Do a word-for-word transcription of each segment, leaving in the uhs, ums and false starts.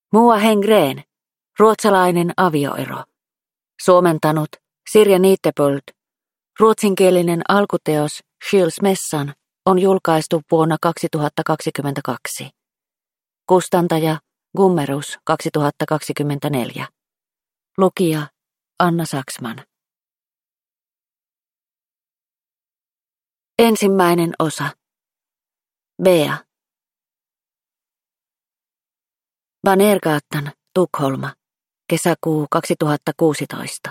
Moa Hengrén, ruotsalainen avioero. Suomentanut Sirja Nittebold. Ruotsinkielinen alkuteos Skilsmässan on julkaistu vuonna kaksituhattakaksikymmentäkaksi. Kustantaja Gummerus kaksituhattakaksikymmentäneljä. Lukija Anna Saksman. Ensimmäinen osa. Bea. Banergatan, Tukholma, kesäkuu kaksituhattakuusitoista.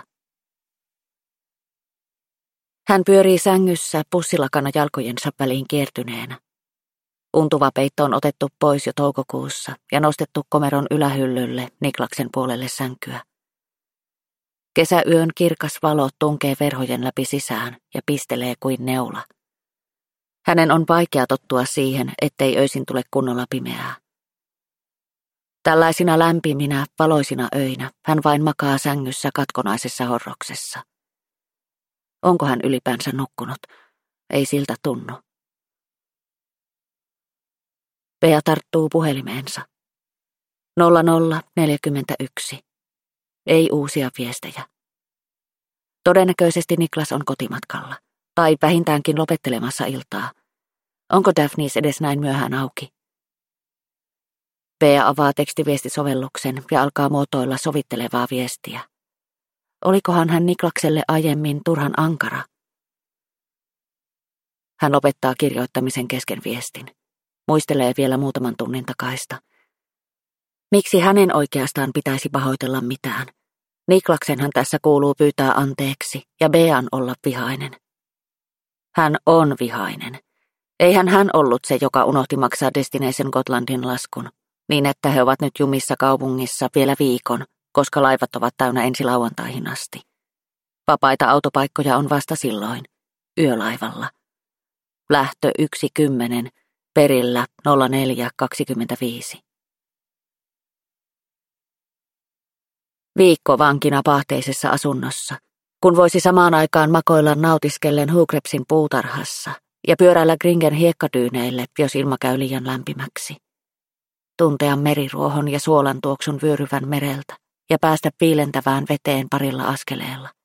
Hän pyörii sängyssä pussilakana jalkojensa väliin kiertyneenä. Untuva peitto on otettu pois jo toukokuussa ja nostettu komeron ylähyllylle Niklaksen puolelle sänkyä. Kesäyön kirkas valo tunkee verhojen läpi sisään ja pistelee kuin neula. Hänen on vaikea tottua siihen, ettei öisin tule kunnolla pimeää. Tällaisina lämpiminä, valoisina öinä hän vain makaa sängyssä katkonaisessa horroksessa. Onko hän ylipäänsä nukkunut? Ei siltä tunnu. Bea tarttuu puhelimeensa. nolla nolla neljäkymmentäyksi. Ei uusia viestejä. Todennäköisesti Niklas on kotimatkalla, tai vähintäänkin lopettelemassa iltaa. Onko Daphnis edes näin myöhään auki? Bea avaa tekstiviestisovelluksen ja alkaa muotoilla sovittelevaa viestiä. Olikohan hän Niklakselle aiemmin turhan ankara? Hän lopettaa kirjoittamisen kesken viestin. Muistelee vielä muutaman tunnin takaista. Miksi hänen oikeastaan pitäisi pahoitella mitään? Niklaksenhan tässä kuuluu pyytää anteeksi ja Bean olla vihainen. Hän on vihainen. Eihän hän ollut se, joka unohti maksaa Destination Gotlandin laskun, niin että he ovat nyt jumissa kaupungissa vielä viikon, koska laivat ovat täynnä ensi lauantaihin asti. Vapaita autopaikkoja on vasta silloin, yölaivalla. Lähtö yksi kymmenen, perillä nolla neljä kaksikymmentäviisi. Viikko vankina pahteisessa asunnossa, kun voisi samaan aikaan makoilla nautiskellen Hugrepsin puutarhassa ja pyöräillä Gringen hiekkadyyneille, jos ilma käy liian lämpimäksi. Tuntea meriruohon ja suolan tuoksun vyöryvän mereltä ja päästä piilentävään veteen parilla askeleella.